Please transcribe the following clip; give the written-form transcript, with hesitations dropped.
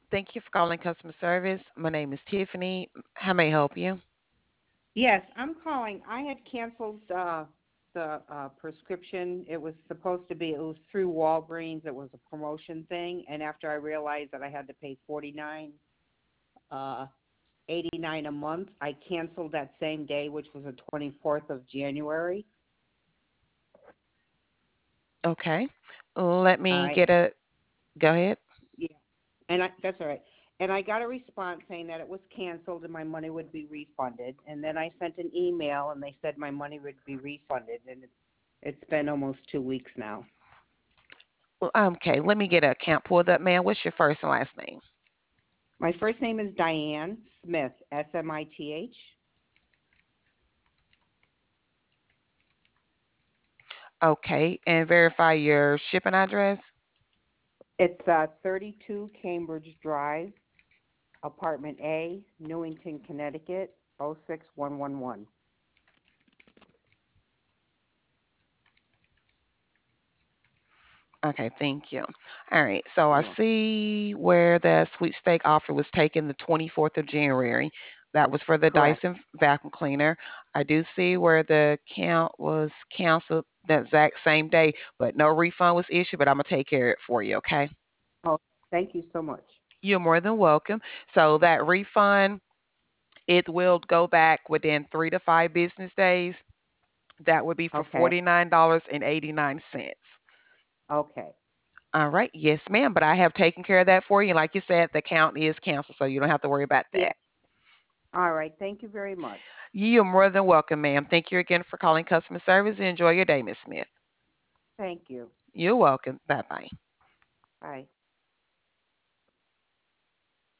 Thank you for calling customer service. My name is Tiffany. How may I help you? Yes, I'm calling. I had canceled the prescription. It was through Walgreens. It was a promotion thing, and after I realized that I had to pay 89 a month, I canceled that same day, which was the 24th of January. Okay. Let All me right. get a go ahead. Yeah. That's all right. And I got a response saying that it was canceled and my money would be refunded. And then I sent an email and they said my money would be refunded. And it's been almost 2 weeks now. Okay, let me get an account pulled up, man. What's your first and last name? My first name is Diane Smith, Smith. Okay, and verify your shipping address. It's 32 Cambridge Drive, Apartment A, Newington, Connecticut, 06111. Okay, thank you. All right, so I You're welcome. see where the sweepstake offer was taken the 24th of January. That was for the Correct. Dyson vacuum cleaner. I do see where the count was canceled that exact same day, but no refund was issued, but I'm going to take care of it for you, okay? Oh, thank you so much. You're more than welcome. So that refund, it will go back within 3 to 5 business days. That would be for Okay. $49.89. Okay. All right. Yes, ma'am. But I have taken care of that for you. Like you said, the account is canceled, so you don't have to worry about Yeah. that. All right. Thank you very much. You're more than welcome, ma'am. Thank you again for calling customer service and enjoy your day, Miss Smith. Thank you. You're welcome. Bye bye. Bye.